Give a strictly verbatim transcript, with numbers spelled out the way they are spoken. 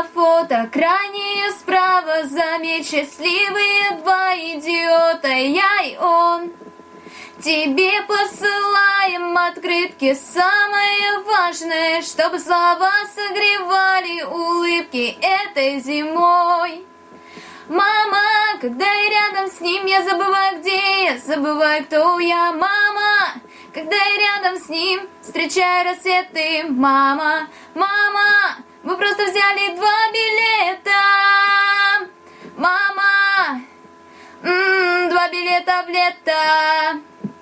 на фото, крайнее справа, заметь, счастливые два идиота, я и он. Тебе посылаем открытки, самое важное, чтобы слова согревали улыбки этой зимой. Мама, когда я рядом с ним, я забываю, где я, забываю, кто я. Мама, когда я рядом с ним, встречаю рассветы. Мама, мама, мы просто взяли два билета. Мама, м-м, два билета в лето.